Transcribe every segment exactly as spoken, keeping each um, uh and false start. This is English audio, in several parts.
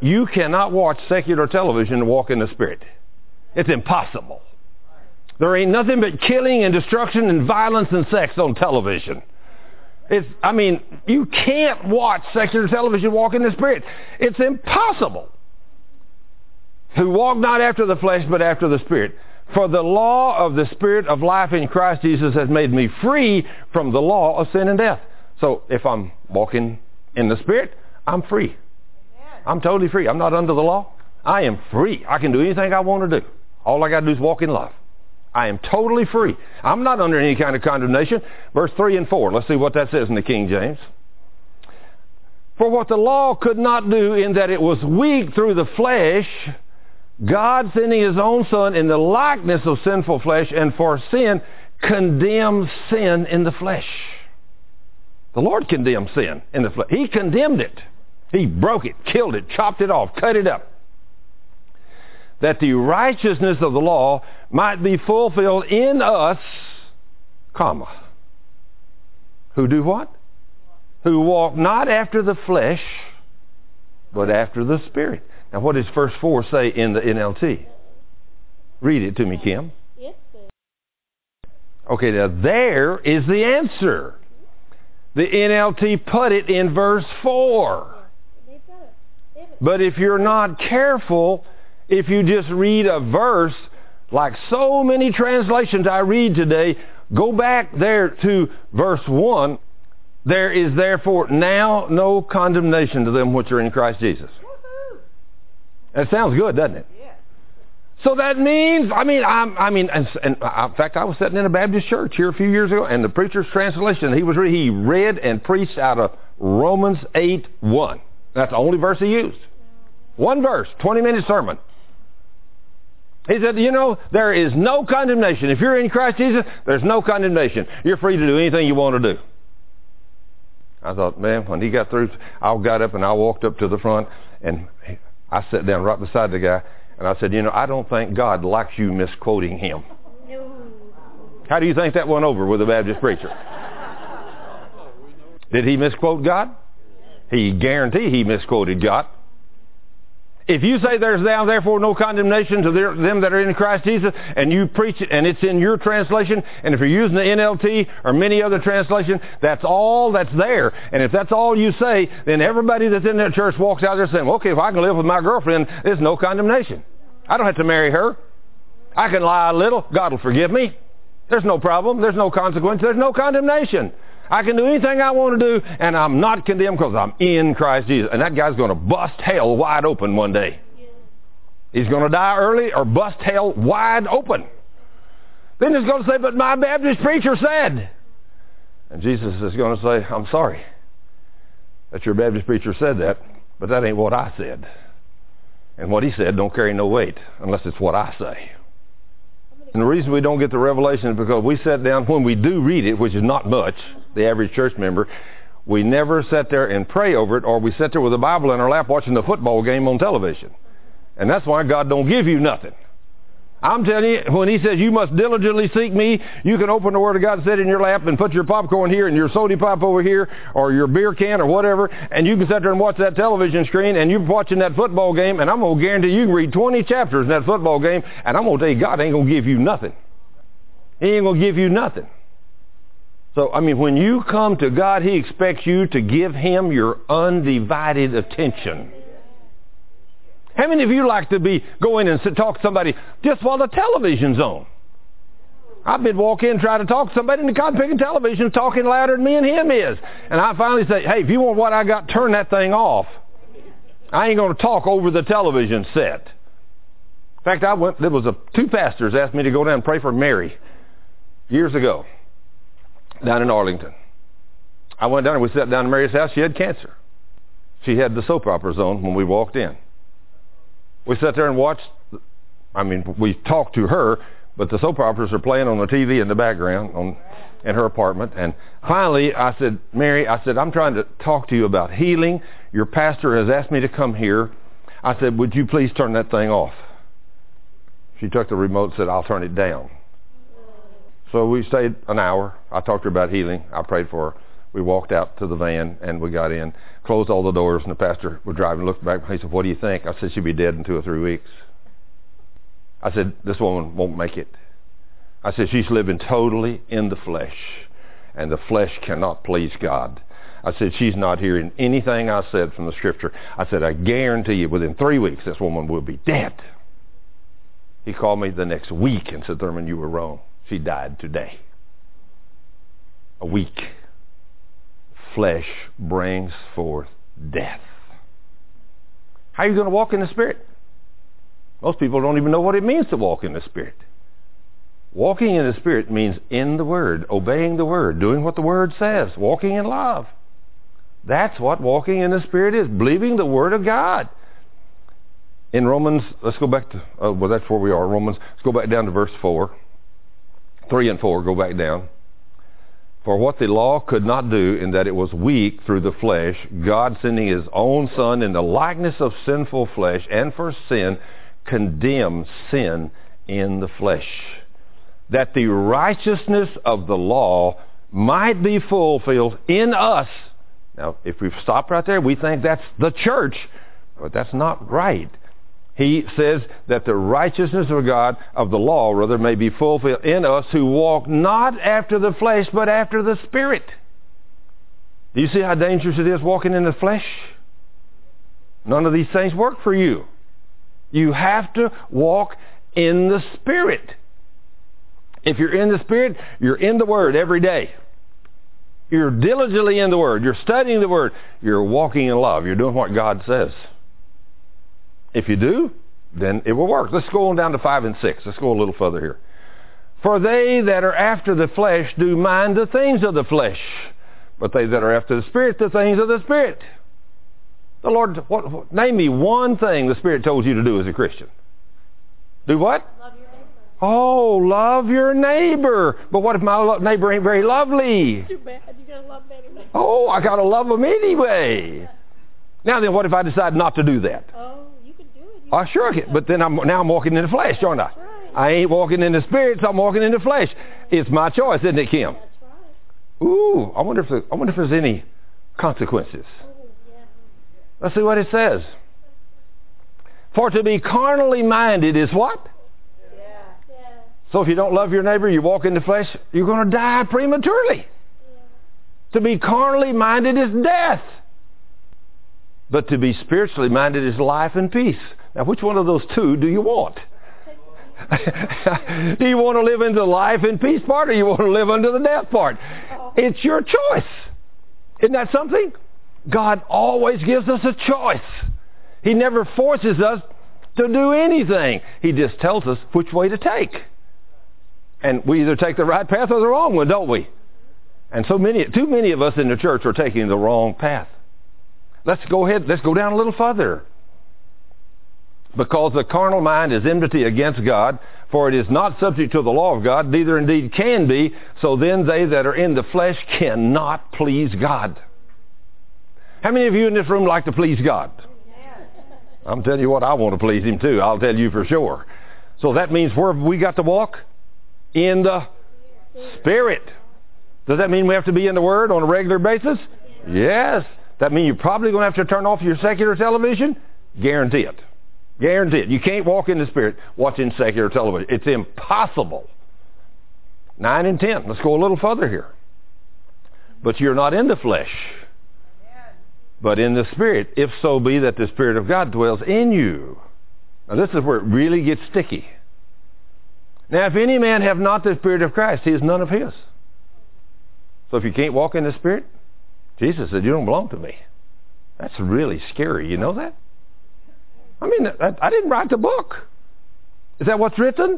you cannot watch secular television and walk in the Spirit. It's impossible. There ain't nothing but killing and destruction and violence and sex on television. It's, I mean, you can't watch secular television and walk in the Spirit. It's impossible. Who walk not after the flesh, but after the Spirit. For the law of the Spirit of life in Christ Jesus has made me free from the law of sin and death. So if I'm walking in the Spirit, I'm free. Amen. I'm totally free. I'm not under the law. I am free. I can do anything I want to do. All I got to do is walk in love. I am totally free. I'm not under any kind of condemnation. Verse three and four. Let's see what that says in the King James. For what the law could not do in that it was weak through the flesh, God sending His own Son in the likeness of sinful flesh, and for sin, condemned sin in the flesh. The Lord condemned sin in the flesh. He condemned it. He broke it, killed it, chopped it off, cut it up. That the righteousness of the law might be fulfilled in us, comma. Who do what? Who walk not after the flesh, but after the Spirit. Now what does verse four say in the N L T? Read it to me, Kim. Okay, now there is the answer. The N L T put it in verse four. But if you're not careful, if you just read a verse, like so many translations I read today, go back there to verse one. There is therefore now no condemnation to them which are in Christ Jesus. That sounds good, doesn't it? Yeah. So that means, I mean, I'm, I mean, and, and uh, in fact, I was sitting in a Baptist church here a few years ago, and the preacher's translation, he was he read and preached out of Romans eight one. That's the only verse he used. One verse, twenty minute sermon. He said, you know, there is no condemnation. If you're in Christ Jesus, there's no condemnation. You're free to do anything you want to do. I thought, man, when he got through, I got up and I walked up to the front, and I sat down right beside the guy, and I said, you know, I don't think God likes you misquoting Him. How do you think that went over with the Baptist preacher? Did he misquote God? He guaranteed he misquoted God. If you say there's now therefore no condemnation to them that are in Christ Jesus, and you preach it and it's in your translation, and if you're using the N L T or many other translations, that's all that's there. And if that's all you say, then everybody that's in that church walks out there saying, well, okay, if I can live with my girlfriend, there's no condemnation. I don't have to marry her. I can lie a little. God will forgive me. There's no problem. There's no consequence. There's no condemnation. I can do anything I want to do, and I'm not condemned because I'm in Christ Jesus. And that guy's going to bust hell wide open one day. He's going to die early or bust hell wide open. Then he's going to say, but my Baptist preacher said. And Jesus is going to say, I'm sorry that your Baptist preacher said that, but that ain't what I said. And what he said don't carry no weight unless it's what I say. And the reason we don't get the revelation is because we sat down, when we do read it, which is not much, the average church member, we never sat there and pray over it, or we sat there with a Bible in our lap watching the football game on television. And that's why God don't give you nothing. I'm telling you, when He says you must diligently seek me, you can open the Word of God and sit in your lap and put your popcorn here and your soda pop over here or your beer can or whatever, and you can sit there and watch that television screen, and you're watching that football game, and I'm going to guarantee you can read twenty chapters in that football game, and I'm going to tell you, God ain't going to give you nothing. He ain't going to give you nothing. So, I mean, when you come to God, He expects you to give Him your undivided attention. How many of you like to be go in and sit, talk to somebody just while the television's on? I've been walking in trying to talk to somebody, and the God picking television talking louder than me and him is. And I finally say, hey, if you want what I got, turn that thing off. I ain't going to talk over the television set. In fact, I went. There was a two pastors asked me to go down and pray for Mary years ago down in Arlington. I went down and we sat down at Mary's house. She had cancer. She had the soap operas on when we walked in. We sat there and watched, I mean, we talked to her, but the soap operas are playing on the T V in the background on, in her apartment. And finally, I said, Mary, I said, I'm trying to talk to you about healing. Your pastor has asked me to come here. I said, would you please turn that thing off? She took the remote and said, I'll turn it down. So we stayed an hour. I talked to her about healing. I prayed for her. We walked out to the van and we got in, closed all the doors, and the pastor was driving, looked back, he said, what do you think? I said, she'll be dead in two or three weeks. I said, this woman won't make it. I said, she's living totally in the flesh, and the flesh cannot please God. I said, she's not hearing anything I said from the Scripture. I said, I guarantee you within three weeks this woman will be dead. He called me the next week and said, Thurman, you were wrong. She died today. A week. Flesh brings forth death. How are you going to walk in the Spirit? Most people don't even know what it means to walk in the Spirit. Walking in the Spirit means in the Word, obeying the Word, doing what the Word says, walking in love. That's what walking in the Spirit is, believing the Word of God. In Romans, let's go back to, uh, well, that's where we are, Romans. Let's go back down to verse four. three and four, go back down. For what the law could not do, in that it was weak through the flesh, God sending his own Son in the likeness of sinful flesh, and for sin, condemned sin in the flesh, that the righteousness of the law might be fulfilled in us. Now, if we stop right there, we think that's the church, but that's not right. He says that the righteousness of God, of the law, rather, may be fulfilled in us who walk not after the flesh, but after the Spirit. Do you see how dangerous it is walking in the flesh? None of these things work for you. You have to walk in the Spirit. If you're in the Spirit, you're in the Word every day. You're diligently in the Word. You're studying the Word. You're walking in love. You're doing what God says. If you do, then it will work. Let's go on down to five and six. Let's go a little further here. For they that are after the flesh do mind the things of the flesh, but they that are after the Spirit, the things of the Spirit. The Lord, what, what, name me one thing the Spirit told you to do as a Christian. Do what? Love your neighbor. Oh, love your neighbor. But what if my lo- neighbor ain't very lovely? Too bad. You gotta love them anyway. Oh, I gotta love them anyway. Now then, what if I decide not to do that? Oh, you can do it. You Oh, sure I can. But then I'm, now I'm walking in the flesh, aren't I? That's right. I ain't walking in the Spirit, so I'm walking in the flesh. It's my choice, isn't it, Kim? That's right. Ooh, I wonder if there, I wonder if there's any consequences. Oh, yeah. Let's see what it says. For to be carnally minded is what? Yeah. Yeah. So if you don't love your neighbor, you walk in the flesh, you're going to die prematurely. Yeah. To be carnally minded is death. But to be spiritually minded is life and peace. Now, which one of those two do you want? Do you want to live into the life and peace part, or you want to live under the death part? It's your choice. Isn't that something? God always gives us a choice. He never forces us to do anything. He just tells us which way to take. And we either take the right path or the wrong one, don't we? And so many, too many of us in the church are taking the wrong path. Let's go ahead, let's go down a little further. Because the carnal mind is enmity against God, for it is not subject to the law of God, neither indeed can be. So then they that are in the flesh cannot please God. How many of you in this room like to please God? I'm telling you what, I want to please Him too. I'll tell you for sure. So that means where have we got to walk? In the Spirit. Does that mean we have to be in the Word on a regular basis? Yes. That means you're probably going to have to turn off your secular television? Guarantee it. Guarantee it. You can't walk in the Spirit watching secular television. It's impossible. Nine and ten. Let's go a little further here. But you're not in the flesh, but in the Spirit, if so be that the Spirit of God dwells in you. Now this is where it really gets sticky. Now if any man have not the Spirit of Christ, he is none of his. So if you can't walk in the Spirit, Jesus said, you don't belong to me. That's really scary. You know that? I mean, I, I didn't write the book. Is that what's written?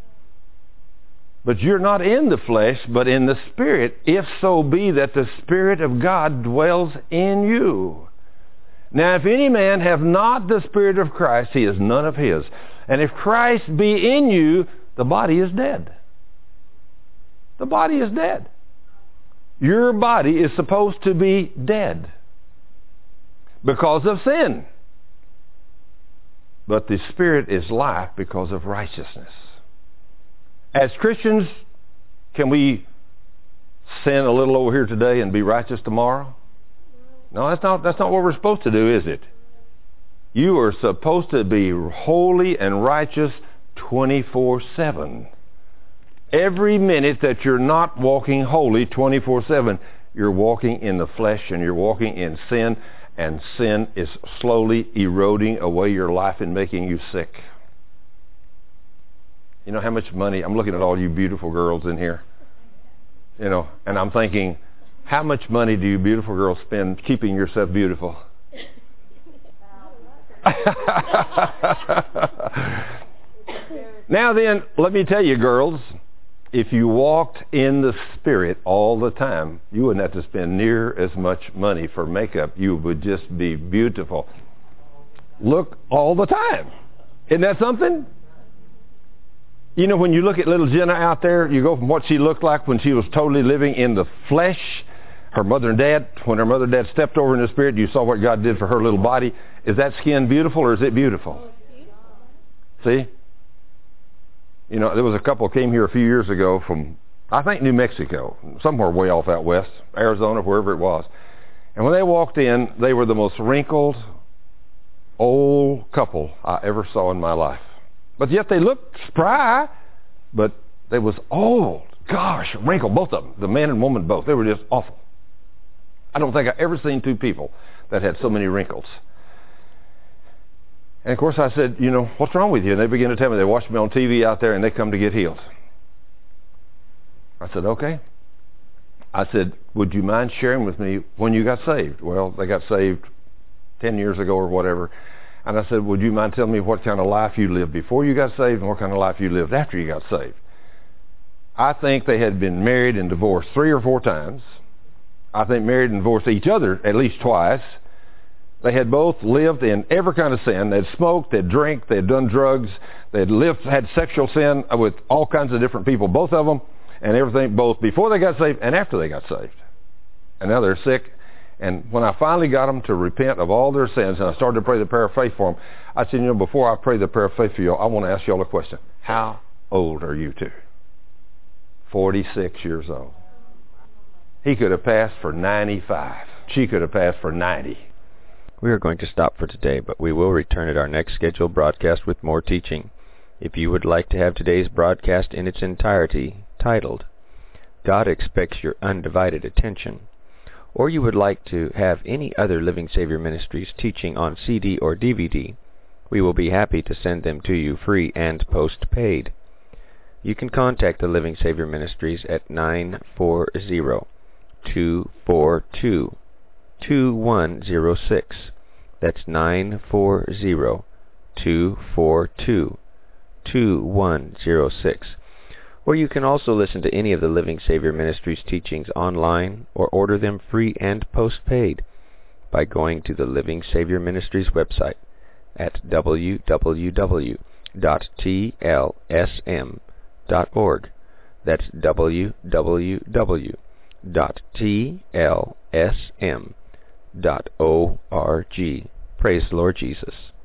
But you're not in the flesh, but in the Spirit, if so be that the Spirit of God dwells in you. Now, if any man have not the Spirit of Christ, he is none of his. And if Christ be in you, the body is dead. The body is dead. Your body is supposed to be dead because of sin. But the Spirit is life because of righteousness. As Christians, can we sin a little over here today and be righteous tomorrow? No, that's not, that's not what we're supposed to do, is it? You are supposed to be holy and righteous twenty-four seven. Every minute that you're not walking holy twenty-four seven, you're walking in the flesh and you're walking in sin, and sin is slowly eroding away your life and making you sick. You know how much money, I'm looking at all you beautiful girls in here, you know, and I'm thinking, how much money do you beautiful girls spend keeping yourself beautiful? Now then, let me tell you, girls, if you walked in the Spirit all the time, you wouldn't have to spend near as much money for makeup. You would just be beautiful. Look all the time. Isn't that something? You know, when you look at little Jenna out there, you go from what she looked like when she was totally living in the flesh. Her mother and dad, when her mother and dad stepped over in the Spirit, you saw what God did for her little body. Is that skin beautiful or is it beautiful? See? You know, there was a couple came here a few years ago from, I think, New Mexico, somewhere way off out west, Arizona, wherever it was. And when they walked in, they were the most wrinkled, old couple I ever saw in my life. But yet they looked spry, but they was old. Gosh, wrinkled, both of them, the man and woman both. They were just awful. I don't think I've ever seen two people that had so many wrinkles. And of course I said, you know, what's wrong with you? And they began to tell me, they watched me on T V out there and they come to get healed. I said, okay. I said, would you mind sharing with me when you got saved? Well, they got saved ten years ago or whatever. And I said, would you mind telling me what kind of life you lived before you got saved and what kind of life you lived after you got saved? I think they had been married and divorced three or four times. I think married and divorced each other at least twice. They had both lived in every kind of sin. They'd smoked, they'd drank, they'd done drugs, they'd lived, had sexual sin with all kinds of different people, both of them, and everything, both before they got saved and after they got saved. And now they're sick. And when I finally got them to repent of all their sins, and I started to pray the prayer of faith for them, I said, you know, before I pray the prayer of faith for you, I want to ask you all a question. How old are you two? forty-six years old. He could have passed for ninety-five. She could have passed for ninety. We are going to stop for today, but we will return at our next scheduled broadcast with more teaching. If you would like to have today's broadcast in its entirety, titled, God Expects Your Undivided Attention, or you would like to have any other Living Savior Ministries teaching on C D or D V D, we will be happy to send them to you free and post-paid. You can contact the Living Savior Ministries at nine four zero, two four two, two one zero six. That's nine four zero, two four two, two one zero six. Or you can also listen to any of the Living Savior Ministries teachings online or order them free and post-paid by going to the Living Savior Ministries website at w w w dot t l s m dot org. That's w w w dot t l s m dot org. Praise the Lord Jesus.